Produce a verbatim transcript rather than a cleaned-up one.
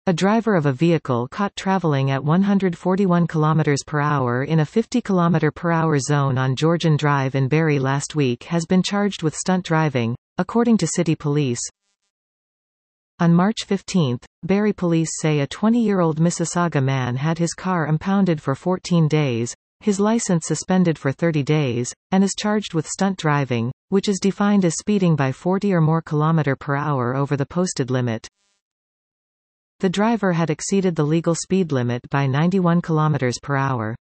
A driver of a vehicle caught traveling at one hundred forty-one kilometers per hour in a fifty kilometer per hour zone on Georgian Drive in Barrie last week has been charged with stunt driving, according to city police. On March fifteenth, Barrie police say a twenty-year-old Mississauga man had his car impounded for fourteen days, his license suspended for thirty days, and is charged with stunt driving, which is defined as speeding by forty or more kilometer per hour over the posted limit. The driver had exceeded the legal speed limit by ninety-one kilometers per hour.